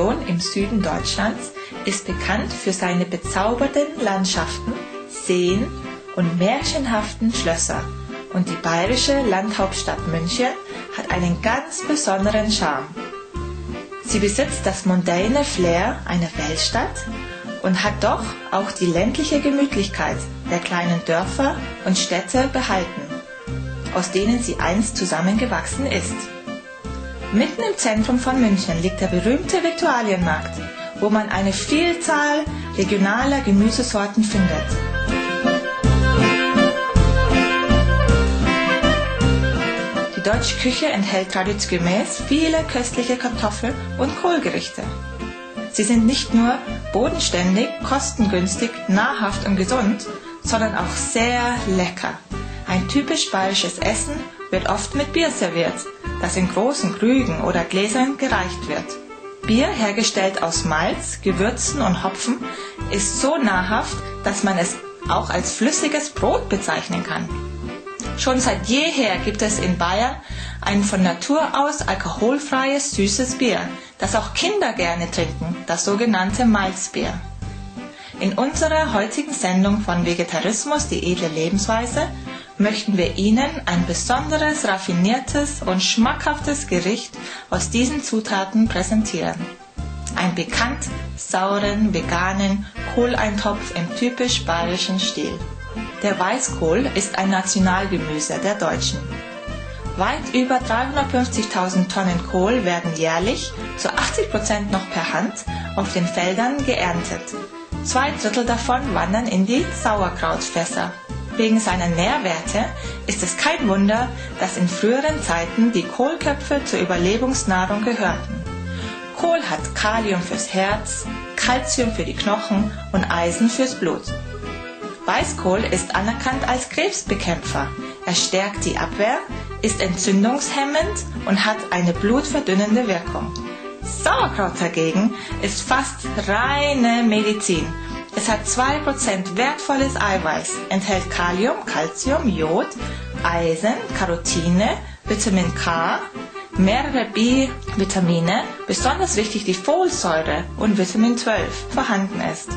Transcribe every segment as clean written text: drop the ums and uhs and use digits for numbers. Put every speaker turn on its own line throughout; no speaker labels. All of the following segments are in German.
Region im Süden Deutschlands ist bekannt für seine bezaubernden Landschaften, Seen und märchenhaften Schlösser. Und die bayerische Landhauptstadt München hat einen ganz besonderen Charme. Sie besitzt das mondäne Flair einer Weltstadt und hat doch auch die ländliche Gemütlichkeit der kleinen Dörfer und Städte behalten, aus denen sie einst zusammengewachsen ist. Mitten im Zentrum von München liegt der berühmte Viktualienmarkt, wo man eine Vielzahl regionaler Gemüsesorten findet. Die deutsche Küche enthält traditionsgemäß viele köstliche Kartoffel- und Kohlgerichte. Sie sind nicht nur bodenständig, kostengünstig, nahrhaft und gesund, sondern auch sehr lecker. Ein typisch bayerisches Essen wird oft mit Bier serviert, das in großen Krügen oder Gläsern gereicht wird. Bier, hergestellt aus Malz, Gewürzen und Hopfen, ist so nahrhaft, dass man es auch als flüssiges Brot bezeichnen kann. Schon seit jeher gibt es in Bayern ein von Natur aus alkoholfreies, süßes Bier, das auch Kinder gerne trinken, das sogenannte Malzbier. In unserer heutigen Sendung von Vegetarismus, die edle Lebensweise, möchten wir Ihnen ein besonderes, raffiniertes und schmackhaftes Gericht aus diesen Zutaten präsentieren. Einen bekannt sauren, veganen Kohleintopf im typisch bayerischen Stil. Der Weißkohl ist ein Nationalgemüse der Deutschen. Weit über 350.000 Tonnen Kohl werden jährlich zu 80% noch per Hand auf den Feldern geerntet. 2/3 davon wandern in die Sauerkrautfässer. Wegen seiner Nährwerte ist es kein Wunder, dass in früheren Zeiten die Kohlköpfe zur Überlebensnahrung gehörten. Kohl hat Kalium fürs Herz, Calcium für die Knochen und Eisen fürs Blut. Weißkohl ist anerkannt als Krebsbekämpfer. Er stärkt die Abwehr, ist entzündungshemmend und hat eine blutverdünnende Wirkung. Sauerkraut dagegen ist fast reine Medizin. Es hat 2% wertvolles Eiweiß, enthält Kalium, Calcium, Jod, Eisen, Carotine, Vitamin K, mehrere B-Vitamine, besonders wichtig die Folsäure und Vitamin 12 vorhanden ist.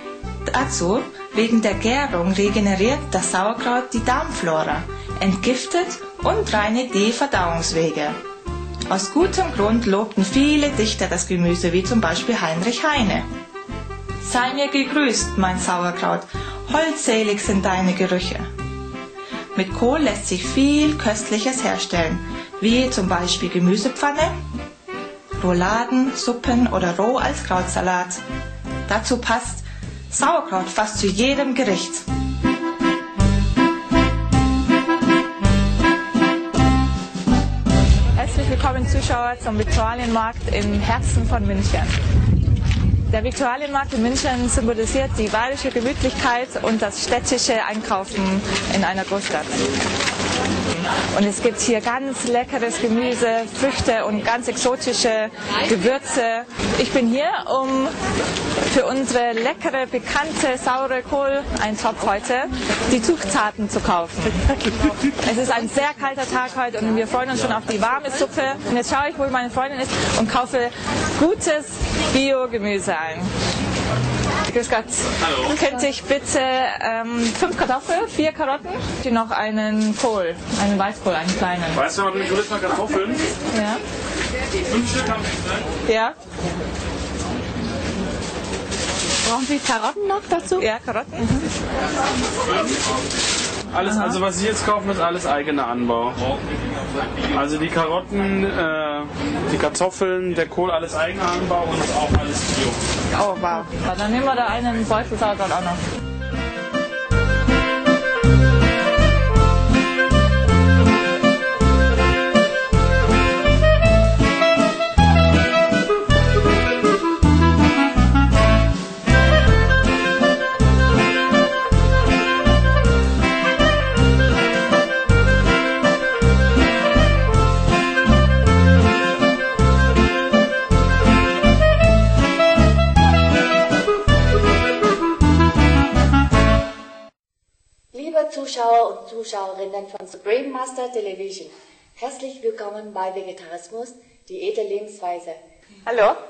Dazu, wegen der Gärung, regeneriert das Sauerkraut die Darmflora, entgiftet und reinigt die Verdauungswege. Aus gutem Grund lobten viele Dichter das Gemüse, wie zum Beispiel Heinrich Heine. Sei mir gegrüßt, mein Sauerkraut, holdselig sind deine Gerüche. Mit Kohl lässt sich viel Köstliches herstellen, wie zum Beispiel Gemüsepfanne, Rouladen, Suppen oder roh als Krautsalat. Dazu passt Sauerkraut fast zu jedem Gericht. Herzlich willkommen Zuschauer zum Viktualienmarkt im Herzen von München. Der Viktualienmarkt in München symbolisiert die bayerische Gemütlichkeit und das städtische Einkaufen in einer Großstadt. Und es gibt hier ganz leckeres Gemüse, Früchte und ganz exotische Gewürze. Ich bin hier, um für unsere leckere, bekannte, saure Kohleintopf heute die Zutaten zu kaufen. Es ist ein sehr kalter Tag heute und wir freuen uns schon auf die warme Suppe. Und jetzt schaue ich, wo meine Freundin ist und kaufe gutes Bio-Gemüse ein. Grüß Gott. Hallo. Könnte ich bitte 5 Kartoffeln, 4 Karotten und noch einen Kohl, einen Weißkohl, einen kleinen.
Weißt du noch, wie größer Kartoffeln?
Ja.
5 Stück haben wir, ne?
Ja.
Brauchen Sie Karotten noch dazu?
Ja, Karotten.
Alles, also was Sie jetzt kaufen, ist alles eigener Anbau. Also die Karotten, die Kartoffeln, der Kohl, alles eigener Anbau und auch alles Bio.
Oh, wow. Dann nehmen wir da einen Beutel Sauerkraut auch noch.
Zuschauer und Zuschauerinnen von Supreme Master Television. Herzlich willkommen bei Vegetarismus, die edle Lebensweise.
Hallo,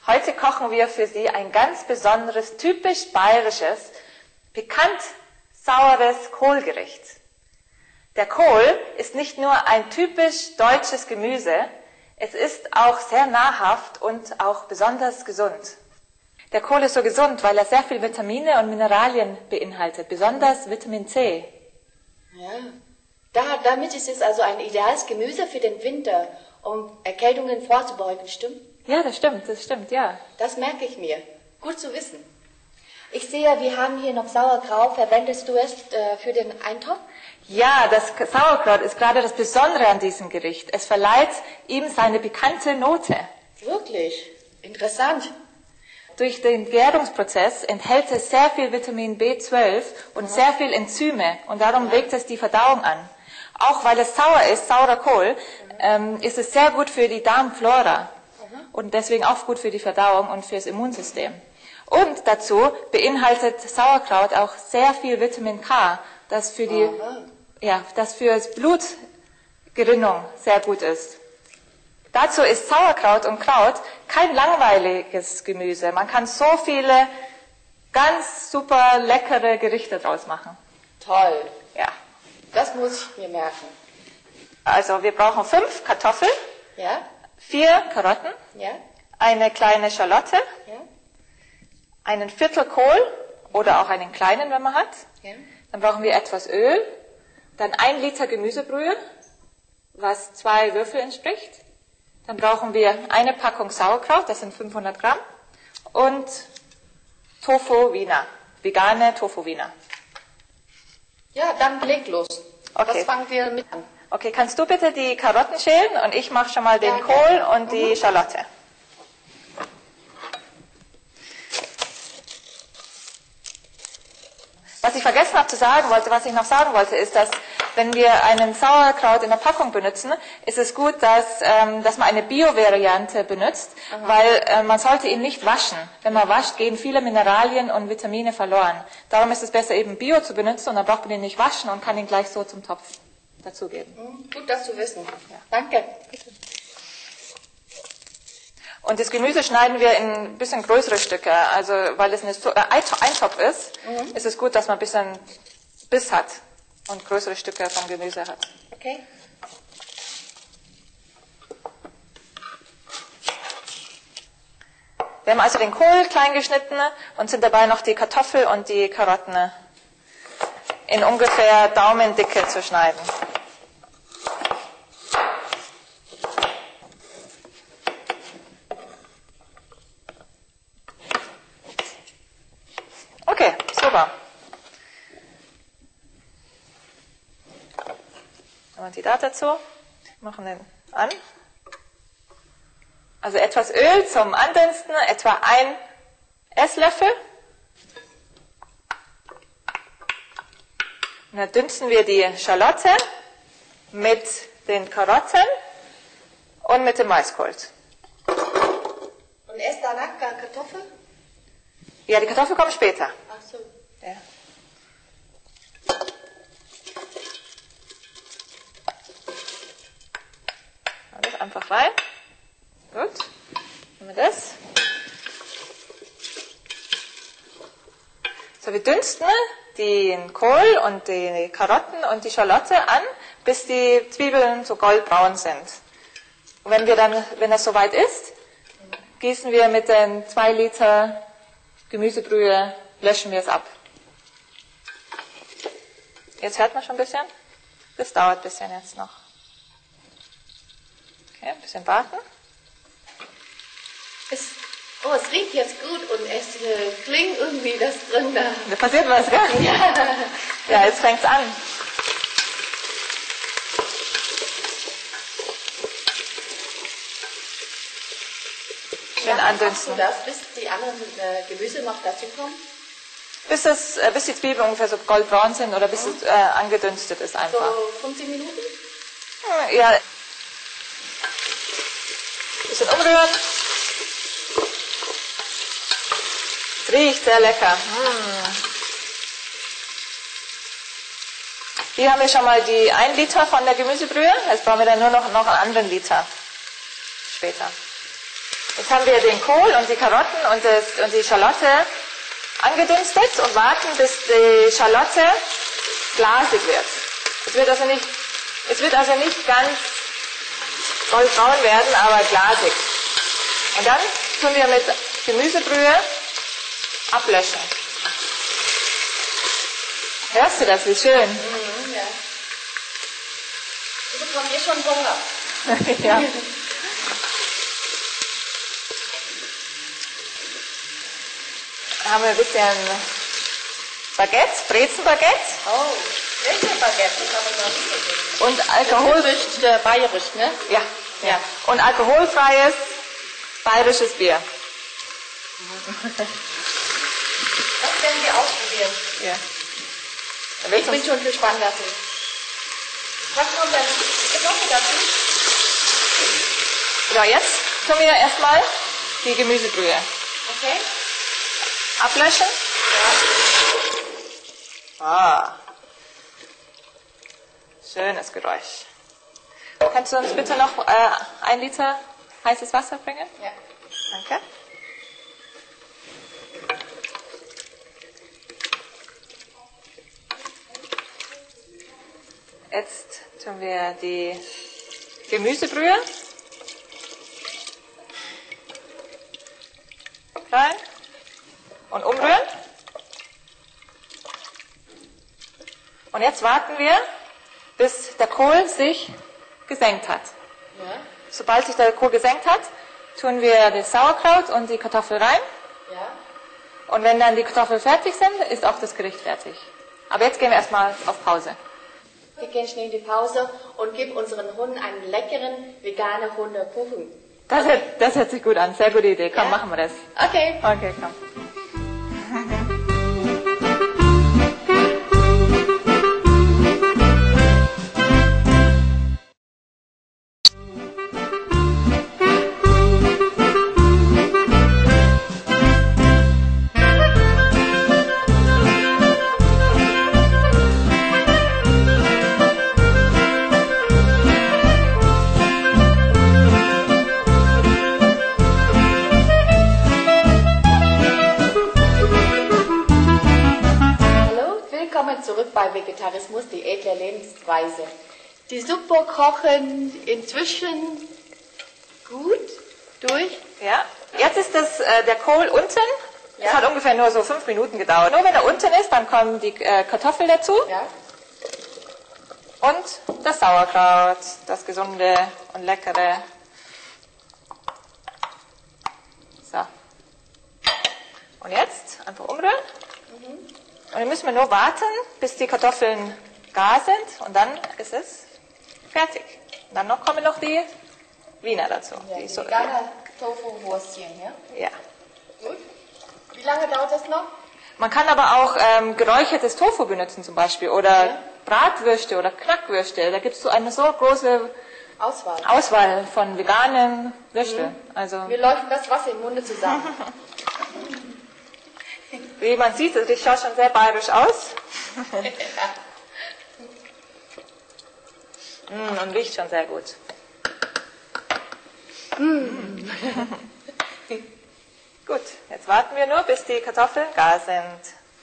Heute kochen wir für Sie ein ganz besonderes, typisch bayerisches, pikant saures Kohlgericht. Der Kohl ist nicht nur ein typisch deutsches Gemüse, es ist auch sehr nahrhaft und auch besonders gesund. Der Kohl ist so gesund, weil er sehr viel Vitamine und Mineralien beinhaltet, besonders Vitamin C.
Ja, damit ist es also ein ideales Gemüse für den Winter, um Erkältungen vorzubeugen, stimmt?
Ja, das stimmt, ja.
Das merke ich mir. Gut zu wissen. Ich sehe, wir haben hier noch Sauerkraut. Verwendest du es für den Eintopf?
Ja, das Sauerkraut ist gerade das Besondere an diesem Gericht. Es verleiht ihm seine pikante Note.
Wirklich? Interessant.
Durch den Gärungsprozess enthält es sehr viel Vitamin B12 und sehr viel Enzyme und darum regt es die Verdauung an. Auch weil es sauer ist, saurer Kohl, ist es sehr gut für die Darmflora und deswegen auch gut für die Verdauung und für das Immunsystem. Und dazu beinhaltet Sauerkraut auch sehr viel Vitamin K, das für das Blutgerinnung sehr gut ist. Dazu ist Sauerkraut und Kraut kein langweiliges Gemüse. Man kann so viele ganz super leckere Gerichte draus machen.
Toll.
Ja.
Das muss ich mir merken.
Also wir brauchen 5 Kartoffeln,
Ja?
4 Karotten,
Ja?
eine kleine Schalotte,
Ja?
einen Viertel Kohl oder auch einen kleinen, wenn man hat.
Ja?
Dann brauchen wir etwas Öl, dann 1 Liter Gemüsebrühe, was 2 Würfel entspricht. Dann brauchen wir eine Packung Sauerkraut, das sind 500 Gramm, und Tofu Wiener, vegane Tofu Wiener.
Ja, dann leg los.
Okay.
Was fangen wir mit an?
Okay, kannst du bitte die Karotten schälen und ich mache schon mal den
Ja,
Kohl und die Schalotte. Was ich vergessen habe zu sagen wollte, was ich noch sagen wollte, ist, dass wenn wir einen Sauerkraut in der Packung benutzen, ist es gut, dass man eine Bio-Variante benutzt, weil man sollte ihn nicht waschen. Wenn man wascht, gehen viele Mineralien und Vitamine verloren. Darum ist es besser, eben Bio zu benutzen und dann braucht man ihn nicht waschen und kann ihn gleich so zum Topf dazugeben.
Gut, das zu wissen. Ja. Danke.
Und das Gemüse schneiden wir in ein bisschen größere Stücke. Also, weil es ein Topf ist, ist es gut, dass man ein bisschen Biss hat und größere Stücke vom Gemüse hat.
Okay.
Wir haben also den Kohl klein geschnitten und sind dabei noch die Kartoffel und die Karotten in ungefähr Daumendicke zu schneiden. Okay, super. Und die dazu, machen den an. Also etwas Öl zum Andünsten, etwa 1 Esslöffel. Und dann dünsten wir die Schalotte mit den Karotten und mit dem Maiskolz.
Und erst danach Kartoffel?
Ja, die Kartoffel kommt später.
Ach so.
Ja. Alles einfach rein. Gut. Nehmen wir das. So, wir dünsten den Kohl und die Karotten und die Schalotte an, bis die Zwiebeln so goldbraun sind. Und wenn das soweit ist, gießen wir mit den 2 Liter Gemüsebrühe, löschen wir es ab. Jetzt hört man schon ein bisschen. Das dauert ein bisschen jetzt noch. Okay, ein bisschen warten.
Es riecht jetzt gut und es klingt irgendwie das drin da.
Da passiert was, gell?
Ja.
Ja, jetzt fängt's an. Schön andünsten.
Machst du das, bis die anderen Gemüse noch dazu kommen?
Bis die Zwiebeln ungefähr so goldbraun sind oder bis es angedünstet ist einfach.
So 15 Minuten?
Ja. Ein bisschen umrühren. Es riecht sehr lecker. Hier haben wir schon mal die 1 Liter von der Gemüsebrühe. Jetzt brauchen wir dann nur noch einen anderen Liter später. Jetzt haben wir den Kohl und die Karotten und die Schalotte angedünstet und warten, bis die Schalotte glasig wird. Es wird also nicht ganz goldbraun werden, aber glasig. Und dann tun wir mit Gemüsebrühe ablöschen. Hörst du das? Wie schön.
Ja. Du bekommst hier schon Hunger.
Ja. Dann haben wir ein bisschen Baguette, Brezenbaguette.
Oh, welche Baguette? Das habe ich noch nicht gesehen.
Und Alkohol.
Typisch bayerisch, ne?
Ja, ja. Und alkoholfreies bayerisches Bier.
Das werden wir ausprobieren.
Ja.
Ich bin schon gespannt dafür. Was kommt denn? Kartoffeln dazu?
So, jetzt tun wir erstmal die Gemüsebrühe
Okay.
ablöschen.
Ja.
Ah. Schönes Geräusch. Kannst du uns bitte noch 1 Liter heißes Wasser bringen?
Ja.
Danke. Jetzt tun wir die Gemüsebrühe rein und umrühren. Und jetzt warten wir, bis der Kohl sich gesenkt hat.
Ja.
Sobald sich der Kohl gesenkt hat, tun wir das Sauerkraut und die Kartoffel rein.
Ja.
Und wenn dann die Kartoffeln fertig sind, ist auch das Gericht fertig. Aber jetzt gehen wir erstmal auf Pause.
Wir gehen schnell in die Pause und geben unseren Hunden einen leckeren veganen Hundekuchen.
Das hört sich gut an. Sehr gute Idee. Komm,
Ja?
machen wir das.
Okay.
Okay, komm.
Willkommen zurück bei Vegetarismus, die edle Lebensweise. Die Suppe kochen inzwischen gut durch.
Ja, jetzt ist der Kohl unten.
Ja.
Es hat ungefähr nur so 5 Minuten gedauert. Nur wenn er unten ist, dann kommen die Kartoffeln dazu
Ja.
und das Sauerkraut, das gesunde und leckere. So. Und jetzt einfach umrühren. Und dann müssen wir nur warten, bis die Kartoffeln gar sind und dann ist es fertig. Und dann kommen noch die Wiener dazu.
Ja,
Die
die vegane Tofu-Würstchen, ja?
ja.
Gut. Wie lange dauert das noch?
Man kann aber auch geräuchertes Tofu benutzen zum Beispiel oder
Ja.
Bratwürste oder Knackwürste. Da gibt es so eine so große
Auswahl.
von veganen Würsteln. Also
Mir läuft das Wasser im Munde zusammen.
wie man sieht, das schaut schon sehr bayerisch aus. Und riecht schon sehr gut. Gut, jetzt warten wir nur, bis die Kartoffeln gar sind.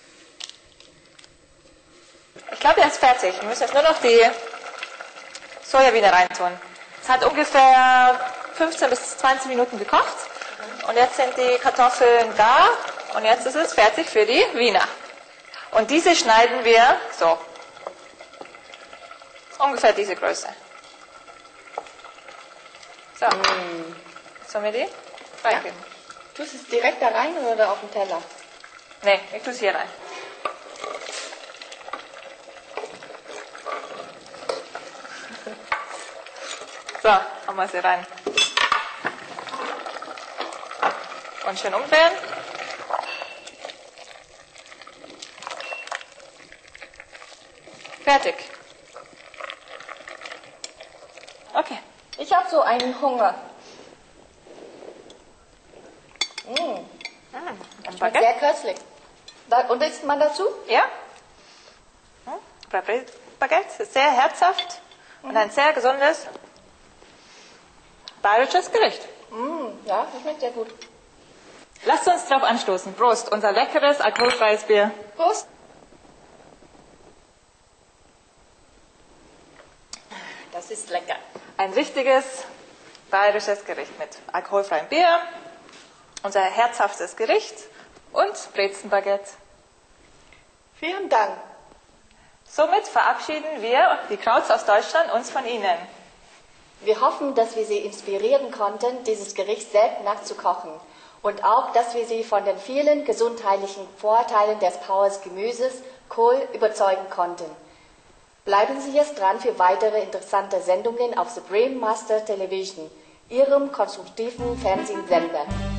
Ich glaube, er ist fertig. Wir müssen jetzt nur noch die Sojawiener reintun. Es hat ungefähr 15 bis 20 Minuten gekocht. Und jetzt sind die Kartoffeln gar. Und jetzt ist es fertig für die Wiener. Und diese schneiden wir so. Ungefähr diese Größe. So. Jetzt sollen wir die reingeben.
Tust du es direkt da rein oder auf den Teller?
Nee, ich tue es hier rein. So, haben wir sie rein. Und schön umdrehen. Fertig. Okay.
Ich habe so einen Hunger.
Ein
Sehr
Baguette?
köstlich. Und isst man dazu?
Ja. Baguette ist sehr herzhaft und ein sehr gesundes bayerisches Gericht.
Ja, das schmeckt sehr gut.
Lasst uns drauf anstoßen. Prost, unser leckeres, alkoholfreies Bier.
Prost. Das ist lecker.
Ein richtiges bayerisches Gericht mit alkoholfreiem Bier, unser herzhaftes Gericht und Brezenbaguette.
Vielen Dank.
Somit verabschieden wir, die Krauts aus Deutschland, uns von Ihnen.
Wir hoffen, dass wir Sie inspirieren konnten, dieses Gericht selbst nachzukochen und auch, dass wir Sie von den vielen gesundheitlichen Vorteilen des Powers Gemüses, Kohl, überzeugen konnten. Bleiben Sie jetzt dran für weitere interessante Sendungen auf The Brain Master Television, Ihrem konstruktiven Fernsehsender.